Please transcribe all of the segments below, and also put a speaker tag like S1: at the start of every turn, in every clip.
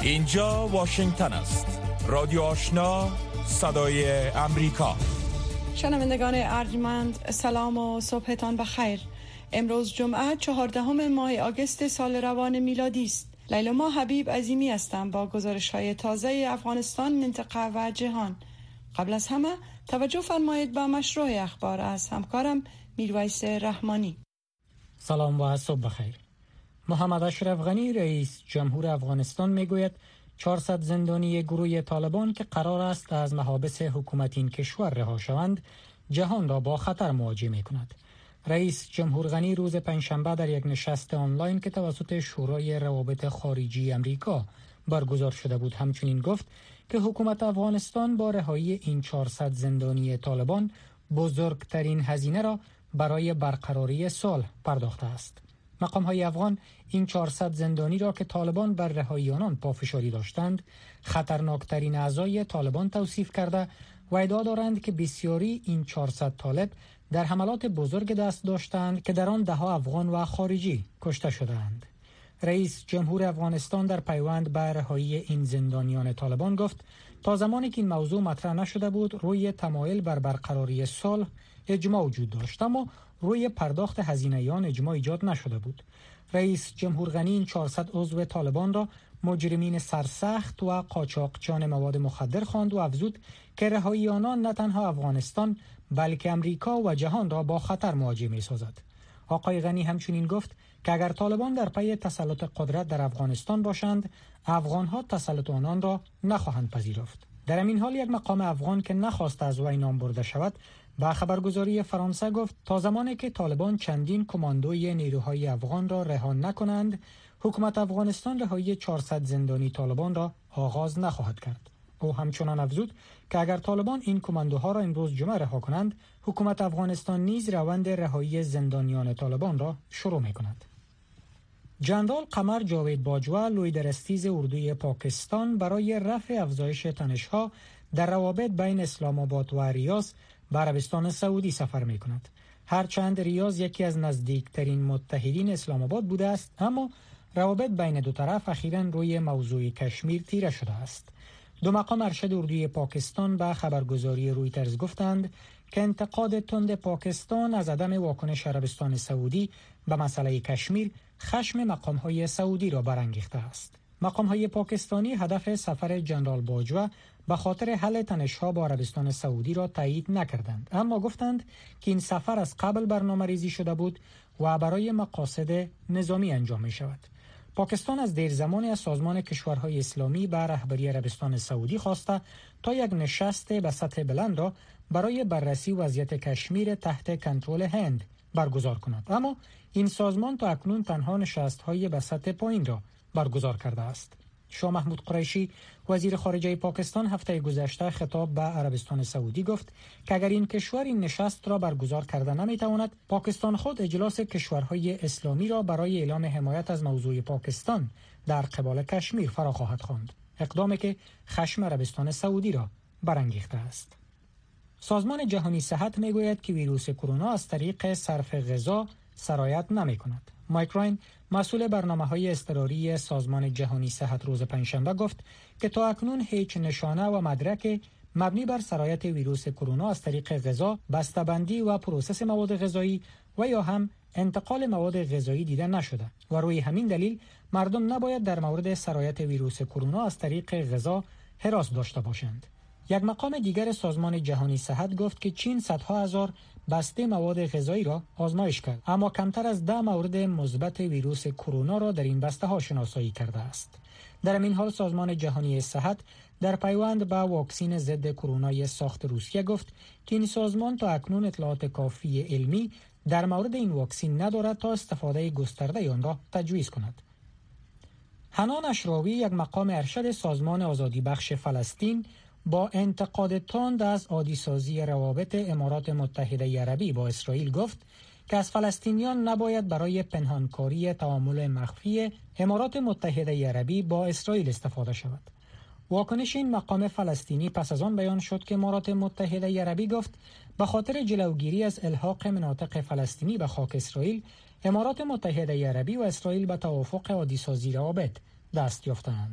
S1: اینجا واشنگتن است. رادیو آشنا، صدای امریکا.
S2: شنوندگان ارجمند، سلام و صبحتان بخیر. امروز جمعه 14 ماه آگوست سال روان میلادی است. لیلا حبیب عظیمی هستم با گزارش‌های تازه افغانستان، منطقه و جهان. قبل از همه توجه فرمایید به مشروع اخبار از همکارم میرویس رحمانی.
S3: سلام و صبح بخیر. محمد اشرف غنی رئیس جمهور افغانستان میگوید 400 زندانی گروه طالبان که قرار است از محابس حکومت این کشور رها شوند جهان را با خطر مواجه می کند. رئیس جمهور غنی روز پنجشنبه در یک نشست آنلاین که توسط شورای روابط خارجی امریکا برگزار شده بود همچنین گفت که حکومت افغانستان با رهایی این 400 زندانی طالبان بزرگترین هزینه را برای برقراری صلح پرداخته است. مقام‌های افغان این 400 زندانی را که طالبان بر رهایی آنان پافشاری داشتند خطرناکترین اعضای طالبان توصیف کرده و ادعا دارند که بسیاری این 400 طالب در حملات بزرگ دست داشتند که در آن ده‌ها افغان و خارجی کشته شدند. رئیس جمهور افغانستان در پیوند به رهایی این زندانیان طالبان گفت تا زمانی که این موضوع مطرح نشده بود روی تمایل بر برقراری صلح اجماع وجود داشت، اما روی پرداخت هزینه آن اجماع ایجاد نشده بود. رئیس جمهور غنی این 400 عضو طالبان را مجرمین سرسخت و قاچاقچیان مواد مخدر خواند و افزود که رهایی آنان نه تنها افغانستان بلکه امریکا و جهان را با خطر مواجه می‌سازد. آقای غنی همچنین گفت که اگر طالبان در پی تسلط قدرت در افغانستان باشند، افغان‌ها تسلط آنان را نخواهند پذیرفت. در این حال یک مقام افغان که نخواست از وی نام برده شود، با خبرگزاری فرانسه گفت تا زمانی که طالبان چندین کماندوی نیروهای افغان را رها نکنند، حکومت افغانستان رهایی 400 زندانی طالبان را آغاز نخواهد کرد. او همچنان افزود که اگر طالبان این کماندوها را امروز جمعه رها کنند، حکومت افغانستان نیز روند رهایی زندانیان طالبان را شروع می‌کند. جنرال قمر جاوید باجوا لویدرستیز اردوی پاکستان برای رفع افزایش تنش‌ها در روابط بین اسلام آباد و ریاض به عربستان سعودی سفر می‌کند. هرچند ریاض یکی از نزدیکترین متحدین اسلام آباد بوده است، اما روابط بین دو طرف اخیراً روی موضوع کشمیر تیره شده است. دو مقام ارشد اردوی پاکستان به خبرگزاری رویترز گفتند که انتقاد تند پاکستان از عدم واکنش عربستان سعودی به مسئله کشمیر خشم مقام‌های سعودی را برانگیخته است. مقام‌های پاکستانی هدف سفر جنرال باجوا به خاطر حل تنش‌ها با عربستان سعودی را تایید نکردند، اما گفتند که این سفر از قبل برنامه‌ریزی شده بود و برای مقاصد نظامی انجام می‌شود. پاکستان از دیر زمانی از سازمان کشورهای اسلامی به رهبری عربستان سعودی خواسته تا یک نشست به سطح بلند را برای بررسی وضعیت کشمیر تحت کنترل هند برگزار کند، اما این سازمان تا اکنون تنها نشست‌های به سطح پایین را برگزار کرده است. شاه محمود قریشی وزیر خارجه پاکستان هفته گذشته خطاب به عربستان سعودی گفت که اگر این کشور این نشست را برگزار کرده نمیتواند، پاکستان خود اجلاس کشورهای اسلامی را برای اعلام حمایت از موضوع پاکستان در قبال کشمیر فرا خواهد خواند، اقدامی که خشم عربستان سعودی را برانگیخته است. سازمان جهانی صحت میگوید که ویروس کرونا از طریق صرف غذا سرایت نمی‌کند. مایک راین مسئول برنامه‌های اضطراری سازمان جهانی صحت روز پنجشنبه گفت که تا اکنون هیچ نشانه و مدرک مبنی بر سرایت ویروس کرونا از طریق غذا، بسته‌بندی و پروسس مواد غذایی و یا هم انتقال مواد غذایی دیده نشده و روی همین دلیل مردم نباید در مورد سرایت ویروس کرونا از طریق غذا هراس داشته باشند. یک مقام دیگر سازمان جهانی صحت گفت که چین صدها هزار بسته مواد غذایی را آزمایش کرد، اما کمتر از 10 مورد مثبت ویروس کرونا را در این بسته ها شناسایی کرده است. در این حال سازمان جهانی صحت در پیوند با واکسن ضد کرونا ساخت روسیه گفت که این سازمان تا اکنون اطلاعات کافی علمی در مورد این واکسن ندارد تا استفاده گسترده آن را تجویز کند. حنان اشراوی یک مقام ارشد سازمان آزادی بخش فلسطین با انتقاد تند از عادی‌سازی روابط امارات متحده عربی با اسرائیل گفت که از فلسطینیان نباید برای پنهانکاری تعامل مخفی امارات متحده عربی با اسرائیل استفاده شود. واکنش این مقام فلسطینی پس از آن بیان شد که امارات متحده عربی گفت به خاطر جلوگیری از الحاق مناطق فلسطینی به خاک اسرائیل، امارات متحده عربی و اسرائیل به توافق عادی‌سازی روابط دست یافتند.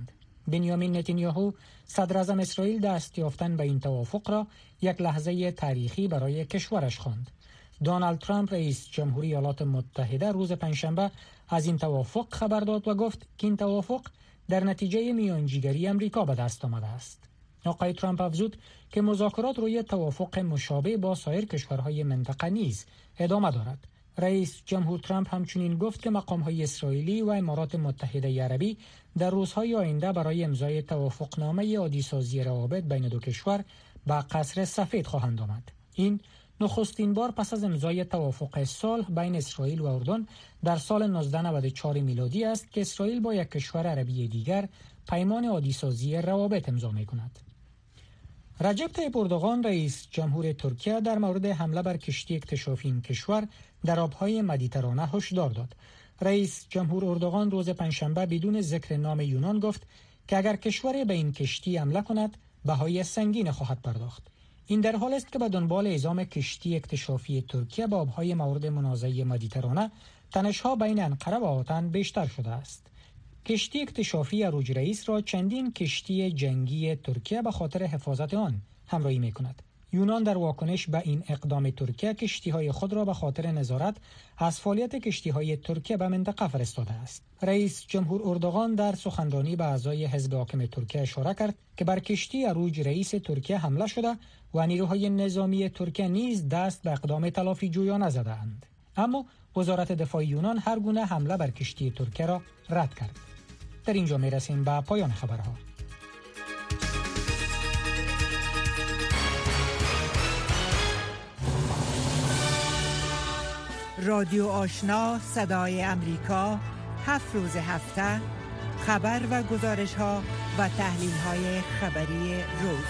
S3: بنیامین نتانیاهو صدر اعظم اسرائیل دست یافتن به این توافق را یک لحظه تاریخی برای کشورش خواند. دونالد ترامپ رئیس جمهوری ایالات متحده روز پنجشنبه از این توافق خبر داد و گفت که این توافق در نتیجه میانجیگری امریکا به دست آمده است. آقای ترامپ افزود که مذاکرات روی توافق مشابه با سایر کشورهای منطقه نیز ادامه دارد. رئیس جمهور ترامپ همچنین گفت که مقام‌های اسرائیلی و امارات متحده عربی در روزهای آینده برای امضای توافقنامه عادی‌سازی روابط بین دو کشور به قصر سفید خواهند آمد. این نخستین بار پس از امضای توافق صلح بین اسرائیل و اردن در سال 1994 میلادی است که اسرائیل با یک کشور عربی دیگر پیمان عادی‌سازی روابط امضا می‌کند. رجب طیب اردوغان رئیس جمهور ترکیه در مورد حمله بر کشتی اکتشافی این کشور در آبهای مدیترانه هشدار داد. رئیس جمهور اردوغان روز پنجشنبه بدون ذکر نام یونان گفت که اگر کشوری به این کشتی حمله کند بهای سنگین خواهد پرداخت. این در حال است که به دنبال اعزام کشتی اکتشافی ترکیه به آبهای مورد منازعه مدیترانه تنش‌ها بین انقره و آتن بیشتر شده است. کشتی اکتشافی اروج رئیس را چندین کشتی جنگی ترکیه به خاطر حفاظت آن همراهی می‌کند. یونان در واکنش به این اقدام ترکیه کشتی‌های خود را به خاطر نظارت از فعالیت کشتی‌های ترکیه به منطقه فرستاده است. رئیس جمهور اردوغان در سخنرانی به اعضای حزب حاکم ترکیه اشاره کرد که بر کشتی اروج رئیس ترکیه حمله شده و نیروهای نظامی ترکیه نیز دست به اقدام تلافی جویانه زده‌اند. اما وزارت دفاع یونان هر گونه حمله بر کشتی ترکیه را رد کرد. در اینجا میرسیم به پایان خبرها.
S4: رادیو آشنا صدای امریکا 7 روز هفته خبر و گزارش ها و تحلیل های خبری روز.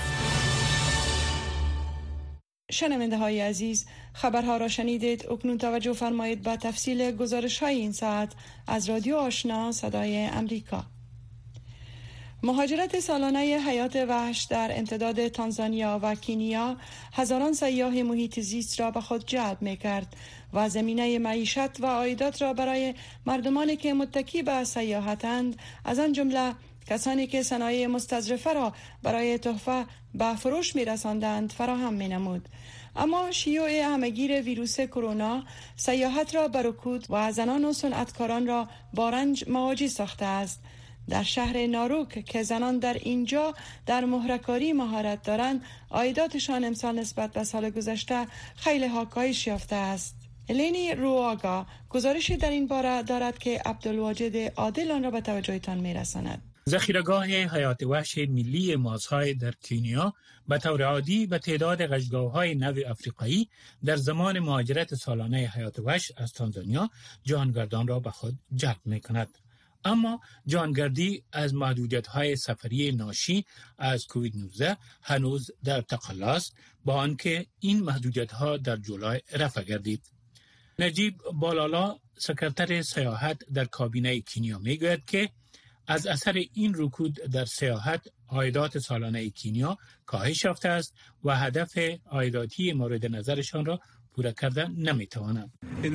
S2: شنونده های عزیز، خبرها را شنیدید. اکنون توجه فرمایید به تفصیل گزارش های این ساعت از رادیو آشنا صدای امریکا. مهاجرت سالانه حیات وحش در امتداد تانزانیا و کینیا هزاران سیاح محیط زیست را به خود جلب می‌کرد و زمینه معیشت و عایدات را برای مردمانی که متکی به سیاحتند، از آن جمله کسانی که صنایع مستظرفه را برای تحفه به فروش می‌رساندند فراهم می‌نمود. اما شیوع همه‌گیر ویروس کرونا سیاحت را به رکود و زنان و صنعتکاران را با رنج مواجه ساخته است. در شهر ناروک که زنان در اینجا در مهره‌کاری مهارت دارند، عایداتشان امسال نسبت به سال گذشته خیلی کاهش یافته است. الینی رواگا گزارشی در این باره دارد که عبدالواجد عادل آن را به توجهتان میرساند.
S5: ذخیره‌گاه حیات وحش ملی مازهای در کینیا به طور عادی به تعداد قشقاوهای نو افریقایی در زمان مهاجرت سالانه حیات وحش از تانزانیا جهانگردان را به خود جلب می‌کند. اما جهانگردی از محدودیت‌های سفری ناشی از کووید 19 هنوز در تقلا است، با آنکه این محدودیت‌ها در جولای رفع گردید. نجیب بالالا سکرتر سیاحت در کابینه کینیا میگوید که از اثر این رکود در سیاحت عایدات سالانه کینیا کاهش یافته است و هدف عایداتی مورد نظرشان را پورا کردن نمیتوانند.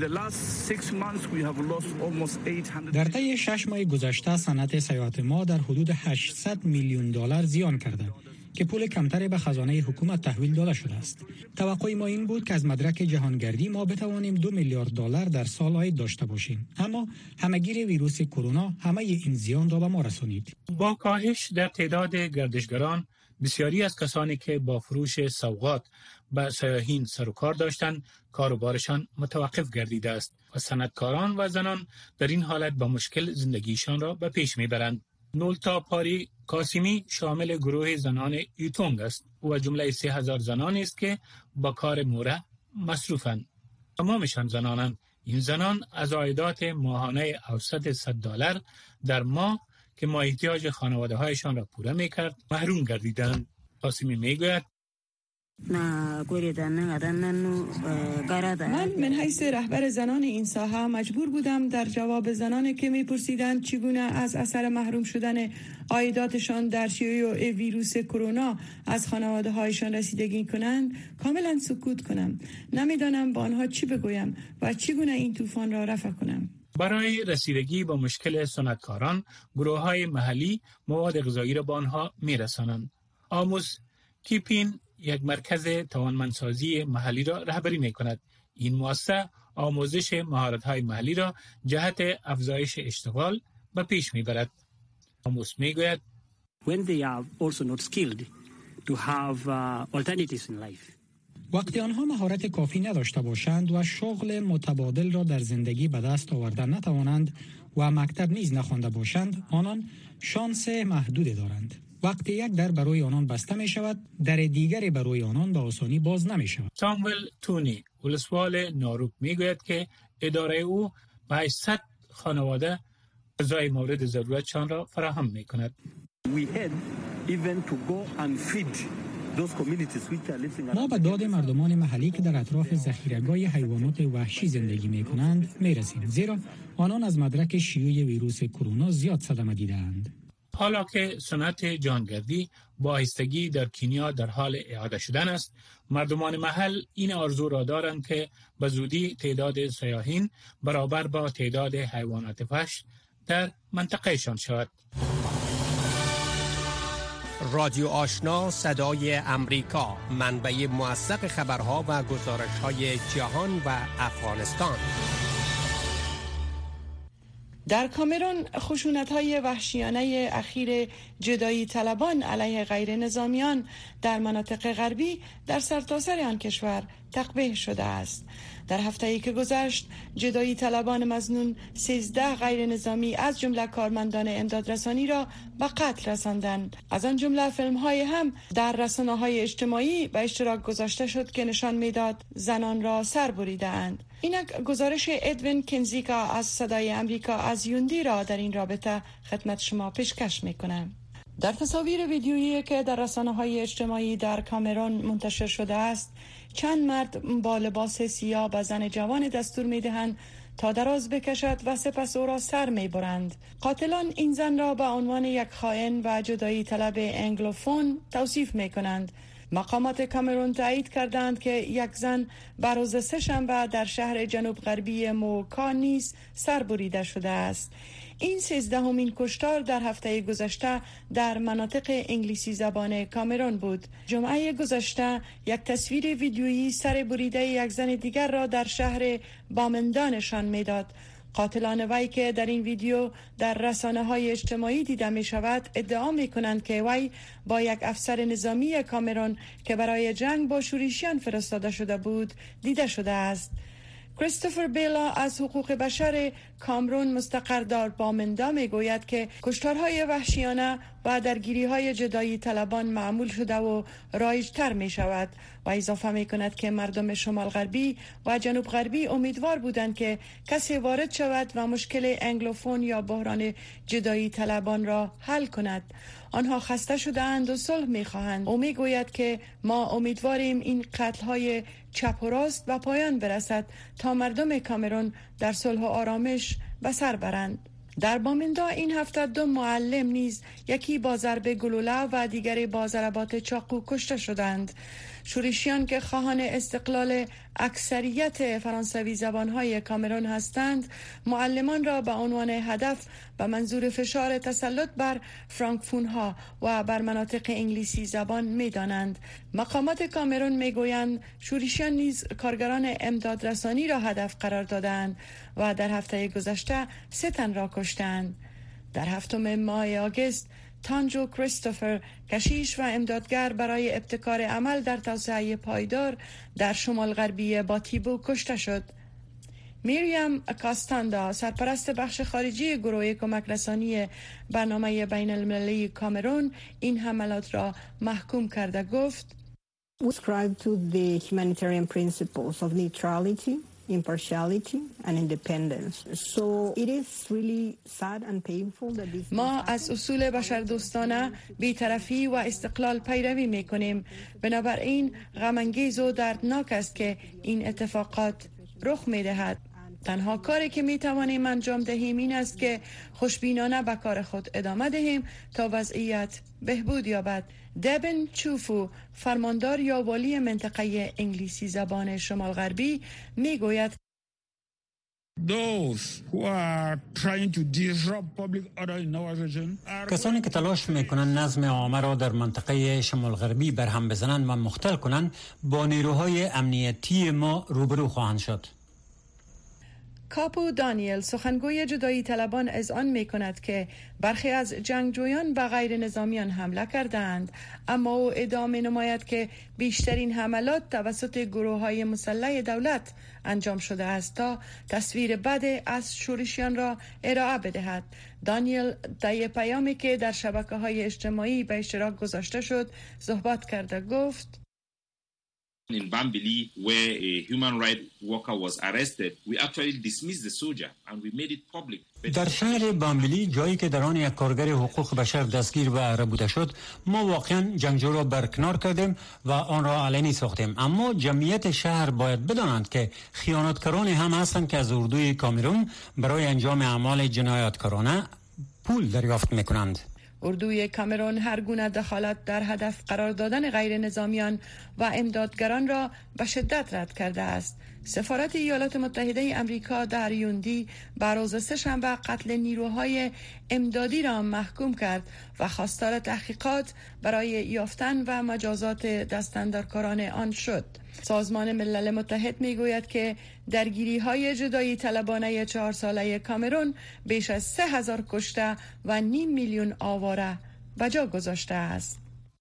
S3: در طی 6 ماه گذشته صنعت سیاحت ما در حدود 800 میلیون دلار زیان کرده که پول کمتری به خزانه حکومت تحویل داده شده است. توقع ما این بود که از مدرک جهانگردی ما بتوانیم 2 میلیارد دلار در سال عاید داشته باشیم، اما همه‌گیر ویروس کرونا همه این زیان را به ما رسانید.
S5: با کاهش در تعداد گردشگران، بسیاری از کسانی که با فروش سوغات به سیاحین سر و کار داشتند، کاروبارشان متوقف گردیده است و صنعتکاران و زنان در این حالت با مشکل زندگیشان را به پیش میبرند. نولتا پاری کاسیمی شامل گروه زنان یوتونگ است و جمله 3000 زنان است که با کار موره مصروفند. تمامشان زنانند. این زنان از عایدات ماهانه اوسط $100 در ماه که ما احتیاج خانواده هایشان را پوره میکرد محروم گردیدند. قاسمی میگوید
S2: من من حیث رهبر زنان این ساحه مجبور بودم در جواب زنانی که میپرسیدند چگونه از اثر محروم شدن عایداتشان در شیوع ویروس کرونا از خانواده هایشان رسیدگی کنند کاملا سکوت کنم. نمیدانم با آنها چی بگویم و چگونه این طوفان را رفع کنم.
S5: برای رسیدگی با مشکل صنعتکاران، گروه‌های محلی مواد غذایی را به آنها می‌رسانند. آموز کیپین یک مرکز توانمندسازی محلی را رهبری می‌کند. این مؤسسه آموزش مهارت‌های محلی را جهت افزایش اشتغال به پیش می‌برد. آموز می‌گوید
S6: when they are also not skilled to have alternatives in life.
S3: وقتی آنها مهارت کافی نداشته باشند و شغل متبادل را در زندگی به دست آوردن نتوانند و مکتب نیز نخوانده باشند، آنان شانس محدودی دارند. وقتی یک در برای آنان بسته می شود، در دیگری برای آنان به آسانی باز نمی شود.
S5: ساموئل تونی، ولسوال ناروک میگوید که اداره او به 800 خانواده غذای مورد ضرورتشان را فراهم می کند.
S3: ما به داد مردمان محلی که در اطراف ذخیره‌گاه حیوانات وحشی زندگی می‌کنند می‌رسیم، زیرا آنان از مدرک شیوع ویروس کرونا زیاد صدمه دیده‌اند.
S5: حالا که صنعت جهانگردی با آهستگی در کنیا در حال اعاده شدن است، مردمان محل این آرزو را دارند که به زودی تعداد سیاحین برابر با تعداد حیوانات وحش در منطقهشان شود.
S7: رادیو آشنا صدای امریکا، منبع موثق خبرها و گزارش‌های جهان و افغانستان.
S2: در کامرون خشونت‌های وحشیانه اخیر جدایی طلبان علیه غیر نظامیان در مناطق غربی در سرتاسر آن کشور تقبیح شده است. در هفته‌ای که گذشت، جدایی طلبان مظنون 13 غیر نظامی از جمله کارمندان امدادرسانی را به قتل رساندند. از آن جمله فیلم‌های هم در رسانه‌های اجتماعی به اشتراک گذاشته شد که نشان می‌داد زنان را سر بریده‌اند. اینک گزارش ادوین کنزیکا از صدای امریکا از یوندی را در این رابطه خدمت شما پیشکش می‌کنم. در تصاویر ویدیویی که در رسانه‌های اجتماعی در کامرون منتشر شده است، چند مرد با لباس سیاه به زن جوان دستور می‌دهند تا دراز بکشد و سپس او را سر می‌برند. قاتلان این زن را به عنوان یک خائن و جدایی طلب انگلوفون توصیف می‌کنند. مقامات کامرون تایید کردند که یک زن بر روز سه‌شنبه در شهر جنوب غربی موکا نیز سر بریده شده است. این 13مین کشتار در هفته گذشته در مناطق انگلیسی زبان کامرون بود. جمعه گذشته یک تصویر ویدیویی سر بریده یک زن دیگر را در شهر بامندان نشان میداد. قاتلان وی که در این ویدیو در رسانه‌های اجتماعی دیده می شود ادعا می کنند که وی با یک افسر نظامی کامرون که برای جنگ با شورشیان فرستاده شده بود دیده شده است. کریستوفر بیلا از حقوق بشر کامرون مستقر در بامندا می گوید که کشتارهای وحشیانه و درگیری‌های جدایی طلبان معمول شده و رایج‌تر می شود و اضافه می کند که مردم شمال غربی و جنوب غربی امیدوار بودند که کسی وارد شود و مشکل انگلوفون یا بحران جدایی طلبان را حل کند. آنها خسته شده‌اند و صلح می‌خواهند. او می‌گوید که ما امیدواریم این قتل‌های چپ و راست به پایان برسد تا مردم کامرون در صلح و آرامش به سر برند. در بامندا این هفته 2 معلم نیز، یکی با ضرب گلوله و دیگری با ضربات چاقو کشته شدند. شورشیان که خواهان استقلال اکثریت فرانسوی زبانهای کامرون هستند، معلمان را به عنوان هدف به منظور فشار تسلط بر فرانکفونها و بر مناطق انگلیسی زبان می دانند. مقامات کامرون می گویند شورشیان نیز کارگران امدادرسانی را هدف قرار دادند و در هفته گذشته 3 تن را کشتند. در 7 ماه آگوست تانجو کریستوفر، کشیش و امدادگر برای ابتکار عمل در توسعه پایدار در شمال غربی باتیبو کشته شد. میریم کاستاندا، سرپرست بخش خارجی گروه کمک رسانی برنامه بین المللی کامرون، این حملات را محکوم کرده گفت:
S8: We strive to the humanitarian principles of neutrality, impartiality and independence. So it is really sad and painful that this.
S2: ما از اصول بشردوستانه، بی‌طرفی و استقلال پیروی می‌کنیم. بنابراین غم‌انگیز و دردناک است که این اتفاقات رخ می‌دهد. تنها کاری که می‌توانیم انجام دهیم این است که خوشبینانه به کار خود ادامه دهیم تا وضعیت بهبود یابد. دبن چوفو، فرماندار یا والی منطقه انگلیسی زبان شمال غربی، میگوید
S3: کسانی که تلاش میکنند نظم عامه را در منطقه شمال غربی برهم بزنند و مختل کنند با نیروهای امنیتی ما روبرو خواهند شد.
S2: کاپو دانیل سخنگوی جدایی طلبان اذعان می کند که برخی از جنگجویان به غیر نظامیان حمله کردند، اما او ادامه نماید که بیشترین حملات توسط گروه‌های مسلح دولت انجام شده است تا تصویر بد از شورشیان را ارائه بدهد. دانیل در پیامی که در شبکه‌های اجتماعی به اشتراک گذاشته شد صحبت کرده گفت:
S9: In Bambili, where a human rights worker was arrested, we actually dismissed the soldier and we made it public.
S3: در شهر بامبلی، جایی که در آن یک کارگر حقوق بشر دستگیر و ربوده شد، ما واقعا جنگجو را برکنار کردیم و آن را علنی ساختیم. اما جمعیت شهر باید بدانند که خیانتکارانی هم هستند که از اردوی کامرون برای انجام اعمال جنایتکارانه پول دریافت میکنند.
S2: اردوی کامرون هر گونه دخالت در هدف قرار دادن غیر نظامیان و امدادگران را به شدت رد کرده است. سفارت ایالات متحده امریکا در یوندی بر روز سه‌شنبه قتل نیروهای امدادی را محکوم کرد و خواستار تحقیقات برای یافتن و مجازات دستاندرکاران آن شد. سازمان ملل متحد میگوید که درگیری‌های جدایی طلبانه 4 ساله کامرون بیش از 3,000 کشته و 500,000 آواره به جا گذاشته است.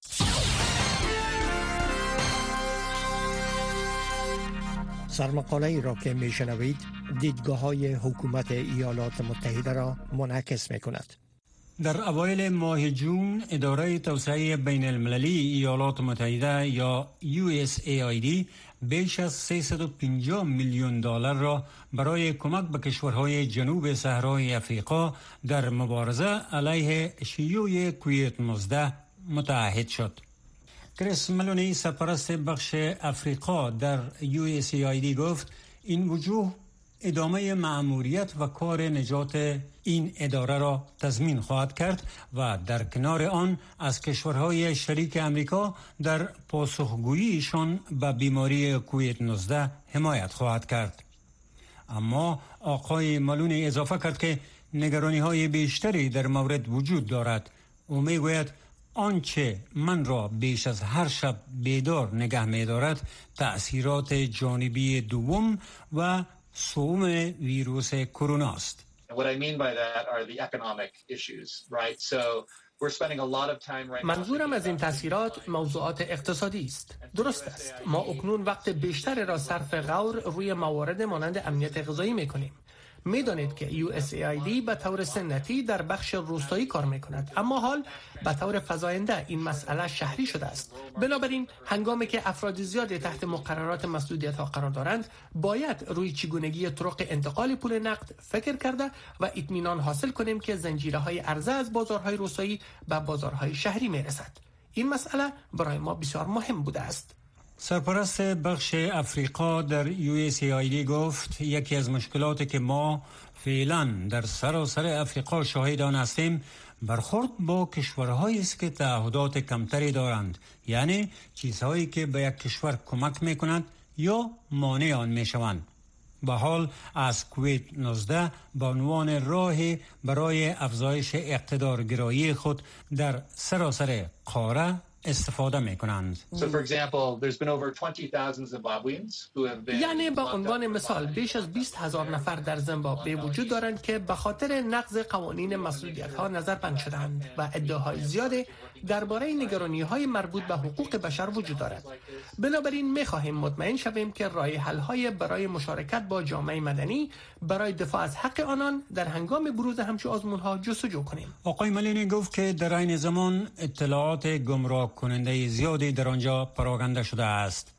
S7: سرمقاله ای را که میشنوید دیدگاه‌های حکومت ایالات متحده را منعکس می‌کند.
S3: در اوایل ماه جون اداره توسعه بین المللی ایالات متحده یا USAID بیش از 350 میلیون دلار را برای کمک به کشورهای جنوب صحرای افریقا در مبارزه علیه شیوع کووید 19 متعهد شد. کریس ملونی سرپرست بخش افریقا در USAID گفت این وجوه ادامه مأموریت و کار نجات این اداره را تضمین خواهد کرد و در کنار آن از کشورهای شریک امریکا در پاسخگوییشان به بیماری کووید 19 حمایت خواهد کرد. اما آقای ملونی اضافه کرد که نگرانی‌های بیشتری در مورد وجود دارد. او میگوید آنچه من را بیش از هر شب بیدار نگه می‌دارد تأثیرات جانبی دوم و سوم ویروس کرونا است.
S10: منظورم از این تأثیرات موضوعات اقتصادی است. درست است. ما اکنون وقت بیشتری را صرف غور روی موارد مانند امنیت غذایی می‌کنیم. می‌دانید که USAID به طور سنتی در بخش روستایی کار می‌کند، اما حال به طور فزاینده این مسئله شهری شده است. بنابراین هنگامی که افراد زیادی تحت مقررات مسدودیت‌ها قرار دارند، باید روی چگونگی طرق انتقال پول نقد فکر کرده و اطمینان حاصل کنیم که زنجیره‌های عرضه از بازارهای روستایی به بازارهای شهری می‌رسد. این مسئله برای ما بسیار مهم بوده است.
S3: سرپرست بخش افریقا در USAID گفت یکی از مشکلاتی که ما فعلا در سراسر افریقا شاهد آن هستیم برخورد با کشورهایی است که تعهدات کمتری دارند، یعنی چیزهایی که به یک کشور کمک میکنند یا مانع آن میشوند. به حال از کووید 19 به عنوان راهی برای افزایش اقتدارگرایی خود در سراسر قاره استفاده میکنند.
S10: یعنی به عنوان مثال بیش از 20,000 نفر در زیمبابوه وجود دارند که به خاطر نقض قوانین مسئولیت‌ها نظربند شدند و ادعاهای زیادی درباره نگرانی‌های مربوط به حقوق بشر وجود دارد. بنابراین می‌خواهیم مطمئن شویم که راه حل‌های برای مشارکت با جامعه مدنی برای دفاع از حق آنان در هنگام بروز همچون آزمون‌ها جستجو کنیم.
S3: آقای ملونی گفت که در این زمان اطلاعات گمراه کننده زیادی در آنجا پراکنده شده است.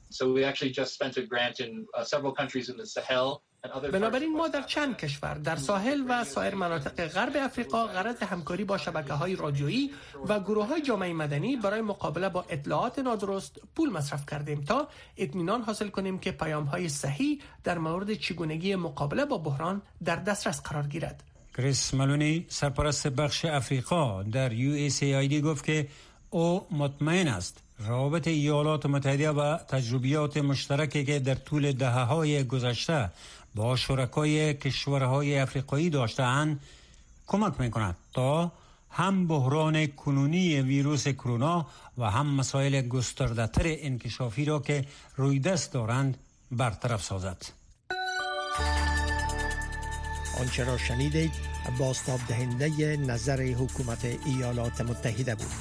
S10: بنابراین ما در چند کشور در ساحل و سایر مناطق غرب افریقا غرض همکاری با شبکه‌های رادیویی و گروه‌های جامعه مدنی برای مقابله با اطلاعات نادرست پول مصرف کردیم تا اطمینان حاصل کنیم که پیام‌های صحیح در مورد چگونگی مقابله با بحران در دسترس قرار گیرد.
S3: کریس ملونی سرپرست بخش افریقا در USAID گفت که او مطمئن است روابط ایالات متحده و تجربیات مشترکی که در طول دهه‌های گذشته
S11: با شرکای کشورهای افریقایی داشته‌اند کمک می‌کند تا هم بحران کنونی ویروس کرونا و هم مسائل گسترده‌تر انکشافی را که روی دست دارند برطرف سازد.
S7: آنچه را شنیدید بازتاب دهنده نظر حکومت ایالات متحده بود.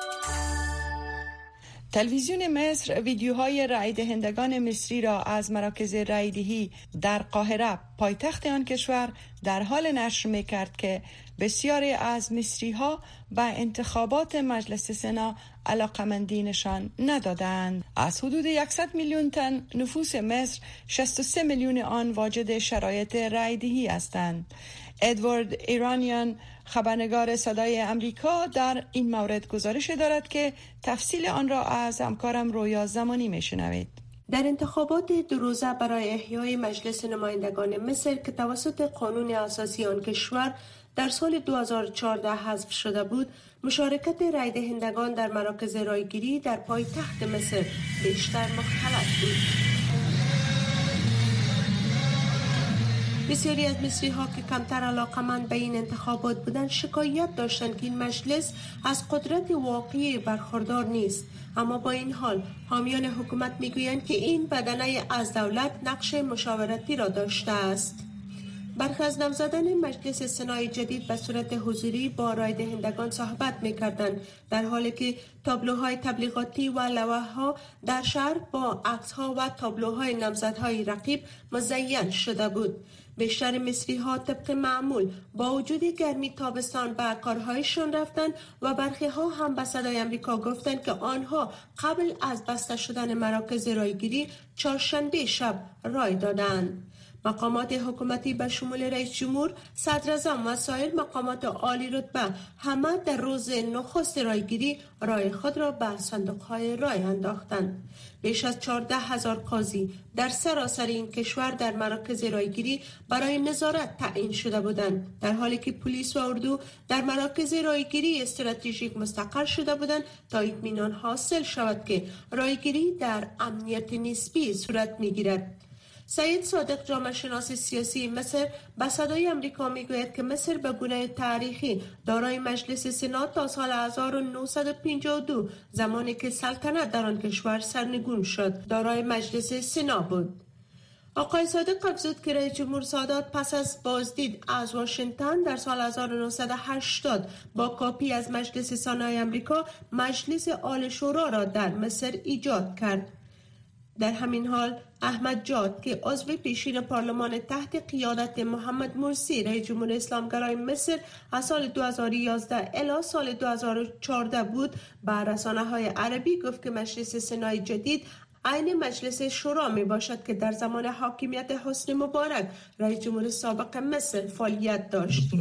S2: تلویزیون مصر ویدیوهای رای دهندگان مصری را از مراکز رای دهی در قاهره پایتخت آن کشور در حال نشر می‌کرد که بسیاری از مصری‌ها به انتخابات مجلس سنا علاقمندی نشان ندادند. از حدود 100 میلیون تن نفوس مصر 63 میلیون آن واجد شرایط رای دهی هستند. ادوارد ایرانیان خبرنگار صدای امریکا در این مورد گزارش دارد که تفصیل آن را از همکارم رویا زمانی میشنوید.
S12: در انتخابات 2 روزه برای احیای مجلس نمایندگان مصر که توسط قانون اساسی آن کشور در سال 2014 حذف شده بود، مشارکت رای دهندگان در مراکز رایگیری در پایتخت مصر بیشتر مختلط بود. بسیاری از مصری ها که کمتر علاقمند به این انتخابات بودند شکایت داشتند که این مجلس از قدرت واقعی برخوردار نیست، اما با این حال حامیان حکومت میگویند که این بدنه از دولت نقش مشاورتی را داشته است. برخی از نامزدان مجلس سنای جدید به صورت حضوری با رای دهندگان صحبت می‌کردند، در حالی که تابلوهای تبلیغاتی و لوحه‌ها در شهر با عکس‌ها و تابلوهای نامزدهای رقیب مزین شده بود. بیشتر مصری‌ها طبق معمول با وجود گرمی تابستان به کارهایشان رفتند و برخی‌ها هم به صدای امریکا گفتند که آنها قبل از بسته شدن مراکز رایگیری چهارشنبه شب رای دادند. مقامات حکومتی به شمول رئیس جمهور، صدراعظم و سایر مقامات عالی رتبه همه در روز نخست رایگیری رای خود را به صندوق‌های رای انداختند. بیش از 14,000 قاضی در سراسر این کشور در مراکز رایگیری برای نظارت تعیین شده بودند، در حالی که پلیس و اردو در مراکز رایگیری استراتژیک مستقر شده بودند تا اطمینان حاصل شود که رایگیری در امنیت نسبی صورت می‌گیرد. سید صادق جامعه شناس سیاسی مصر به صدای امریکا میگوید که مصر به گونه تاریخی دارای مجلس سنا تا سال 1952 زمانی که سلطنت در آن کشور سرنگون شد دارای مجلس سنا بود. آقای صادق افزود که رئیس جمهور سادات پس از بازدید از واشنگتن در سال 1980 با کاپی از مجلس سنای امریکا مجلس عالی شورا را در مصر ایجاد کرد. در همین حال احمد جاد که عضو پیشین پارلمان تحت قیادت محمد مرسی رئیس جمهور اسلامگرای مصر از سال 2011 الی سال 2014 بود، به رسانه‌های عربی گفت که مجلس سنای جدید عین مجلس شورا می باشد که در زمان حاکمیت حسنی مبارک رئیس جمهور سابق مصر فعالیت داشت.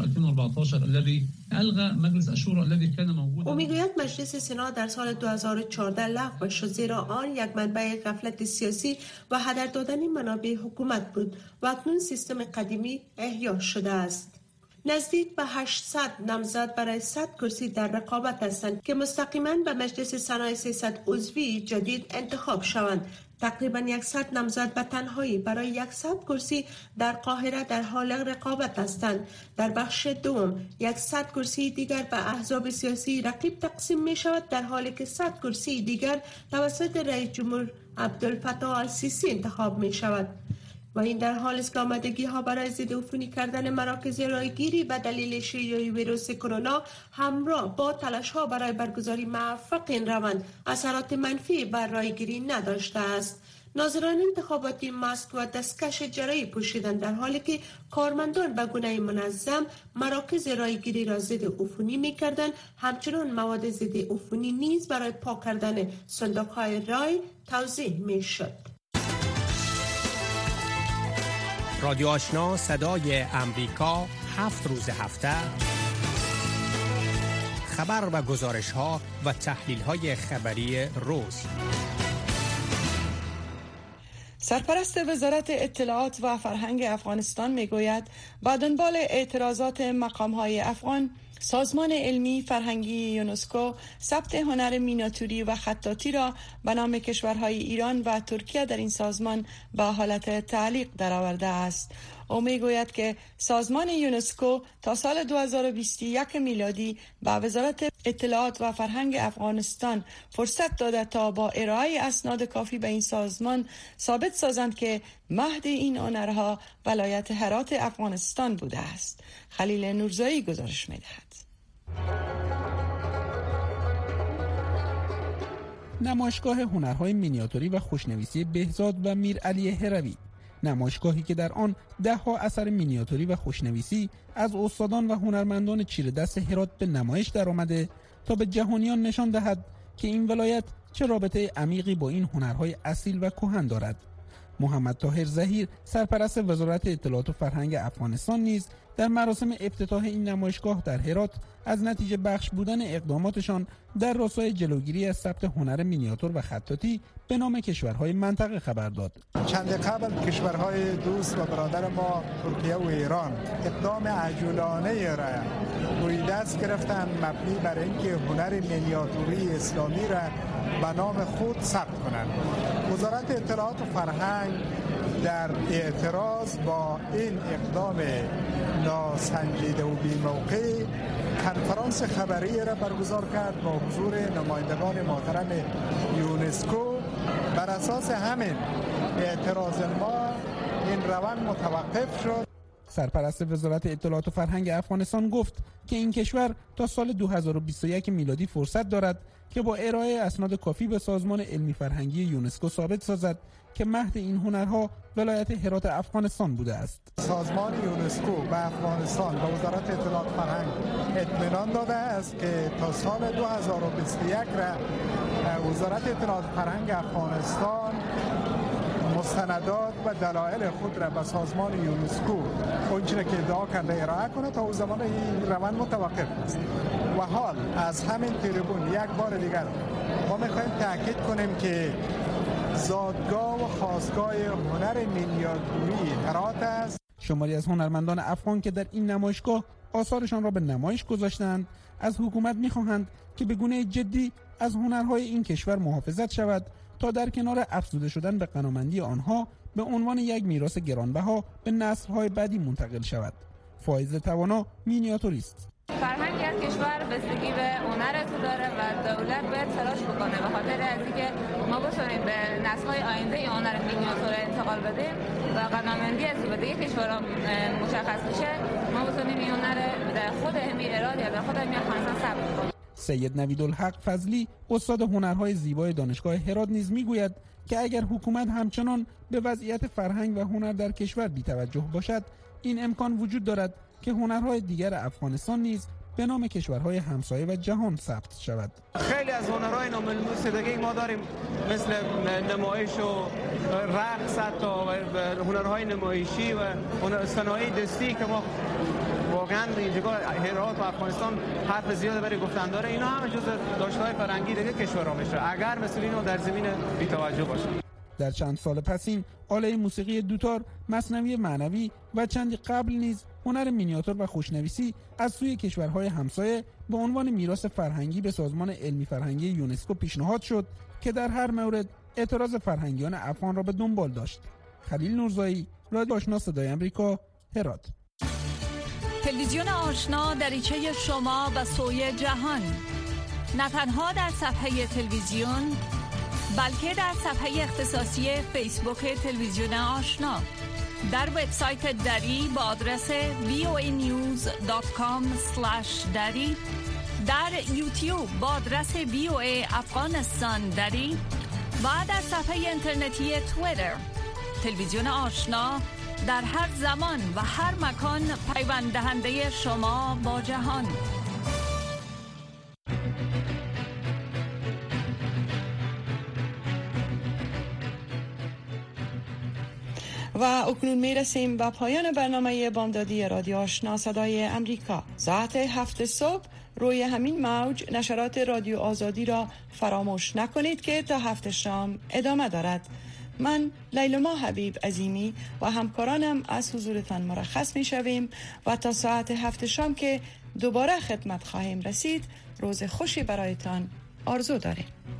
S12: او میگوید مجلس سنا در سال 2014 لغو شد، زیرا آن یک منبع غفلت سیاسی و هدر دادن منابع حکومت بود و اکنون سیستم قدیمی احیا شده است. نزدیک به 800 نامزد برای 100 کرسی در رقابت هستند که مستقیما به مجلس سنای 300 عضوی جدید انتخاب شوند. تقریبا 100 نامزد به تنهایی برای 100 کرسی در قاهره در حال رقابت هستند. در بخش دوم 100 کرسی دیگر به احزاب سیاسی رقیب تقسیم می شود، در حالی که 100 کرسی دیگر توسط رئیس جمهور عبدالفتاح السیسی انتخاب می شود. و این در حال است که آمادگی ها برای ضد عفونی کردن مراکز رایگیری به دلیل شیوع ویروس کرونا همراه با تلاش ها برای برگزاری موفق این روند اثرات منفی بر رایگیری نداشته است. ناظران انتخاباتی ماسک و دستکش جراحی پوشیدند، در حالی که کارمندان به گونه منظم مراکز رایگیری را ضد عفونی می‌کردند. همچنین مواد ضد عفونی نیز برای پاک کردن صندوق‌های رای توزیع می‌شد.
S7: رادیو آشنا صدای امریکا 7 روز هفته خبر و گزارش ها و تحلیل های خبری روز.
S2: سرپرست وزارت اطلاعات و فرهنگ افغانستان میگوید با دنبال اعتراضات مقام‌های افغان، سازمان علمی فرهنگی یونسکو ثبت هنر مینیاتوری و خطاطی را به نام کشورهای ایران و ترکیه در این سازمان به حالت تعلیق درآورده است. او میگوید که سازمان یونسکو تا سال 2021 میلادی به وزارت اطلاعات و فرهنگ افغانستان فرصت داده تا با ارائه اسناد کافی به این سازمان ثابت سازند که مهد این هنرها ولایت هرات افغانستان بوده است. خلیل نورزایی گزارش می‌دهد.
S13: نمایشگاه هنرهای مینیاتوری و خوشنویسی بهزاد و میر علی هروی، نمایشگاهی که در آن 10 اثر مینیاتوری و خوشنویسی از استادان و هنرمندان چیره دست هرات به نمایش درآمده تا به جهانیان نشان دهد که این ولایت چه رابطه عمیقی با این هنرهای اصیل و کهن دارد. محمد طاهر ظهیر، سرپرست وزارت اطلاعات و فرهنگ افغانستان، نیز در مراسم افتتاح این نمایشگاه در هرات از نتیجه بخش بودن اقداماتشان در راستای جلوگیری از ثبت هنر مینیاتور و خطاطی به نام کشورهای منطقه خبر داد.
S14: چند قبل کشورهای دوست و برادر ما ترکیه و ایران اقدام عجولانه را روی دست گرفتند مبنی بر اینکه هنر مینیاتوری اسلامی را به نام خود ثبت کنند. وزارت اطلاعات و فرهنگ در اعتراض با این اقدام ناسنجیده و بی‌موقع کنفرانس خبری را برگزار کرد با حضور نمایندگان محترم یونسکو. بر اساس همین اعتراض ما این روند متوقف شد.
S13: سرپرست وزارت اطلاعات و فرهنگ افغانستان گفت که این کشور تا سال 2021 میلادی فرصت دارد که با ارائه اسناد کافی به سازمان علمی فرهنگی یونسکو ثابت سازد که مهد این هنرها ولایت هرات افغانستان بوده است.
S14: سازمان یونسکو به افغانستان و وزارت اطلاعات و فرهنگ اطمینان داده است که تا سال 2021 را وزارت اطلاعات و فرهنگ افغانستان مستندات و دلایل خود را به سازمان یونسکو اونچه که ادعا کرده ارائه کنه تا او زمان این روند متوقف است. و حال از همین تریبون یک بار دیگر ما میخوایم تاکید کنیم که زادگاه و خاستگاه هنر مینیاتوری هرات است.
S13: شماری از هنرمندان افغان که در این نمایشگاه آثارشان را به نمایش گذاشتند از حکومت میخواهند که به گونه جدی از هنرهای این کشور محافظت شود تا در کنار افزوده شدن به غنیمتی آنها به عنوان یک میراث گرانبها به نسل‌های بعدی منتقل شود. فایز توانا مینیاتوریست.
S15: فرهنگ از کشور بستگی به هنر داره و دولت باید تلاش بکنه به خاطر از اینکه ما بتونیم به نسل‌های آینده این هنر مینیاتور انتقال بدیم و غنیمتی از به دیگه کشورها مشخص بشه، ما بتونیم این هنر در خود همین ایران یا در خود همین افغانستان ثبت کنیم.
S13: سید نویدالحق فضلی، استاد هنرهای زیبای دانشگاه هرات، نیز میگوید که اگر حکومت همچنان به وضعیت فرهنگ و هنر در کشور بی‌توجه باشد، این امکان وجود دارد که هنرهای دیگر افغانستان نیز به نام کشورهای همسایه و جهان ثبت شود.
S16: خیلی از هنرهای ناملموس دیگه ما داریم مثل نمایش و رقص و هنرهای نمایشی و صنایع دستی که ما واقعا اینجا هرات و افغانستان حرف زیاد برای گفتن داره. اینا همه جزء داشته‌های فرهنگی دیگه کشورها میشه اگر مسئولین در زمین بی‌توجه باشن.
S13: در چند سال پسین آله موسیقی دوتار، مثنوی معنوی و چندی قبل نیز هنر مینیاتور و خوشنویسی از سوی کشورهای همسایه به عنوان میراث فرهنگی به سازمان علمی فرهنگی یونسکو پیشنهاد شد که در هر مورد اعتراض فرهنگیان افغان را به دنبال داشت. خلیل نورزایی، رادیو آشنا صدای آمریکا، هرات.
S17: تلویزیون آشنا دریچه شما و سوی جهان، نه تنها در صفحه تلویزیون بلکه در صفحه اختصاصی فیسبوک تلویزیون آشنا، در وبسایت دری با آدرس voanews.com/dari، در یوتیوب با آدرس VOA افغانستان دری و در صفحه اینترنتی توییتر. تلویزیون آشنا در هر زمان و هر مکان پیوند دهنده شما با جهان.
S2: و اکنون میرسیم به پایان برنامه بامدادی رادیو آشنا صدای امریکا. ساعت 7 صبح روی همین موج نشرات رادیو آزادی را فراموش نکنید که تا 7 شام ادامه دارد. من لیلما حبیب عظیمی و همکارانم از حضورتان مرخص می شویم و تا ساعت 7 شام که دوباره خدمت خواهیم رسید روز خوشی برایتان آرزو داریم.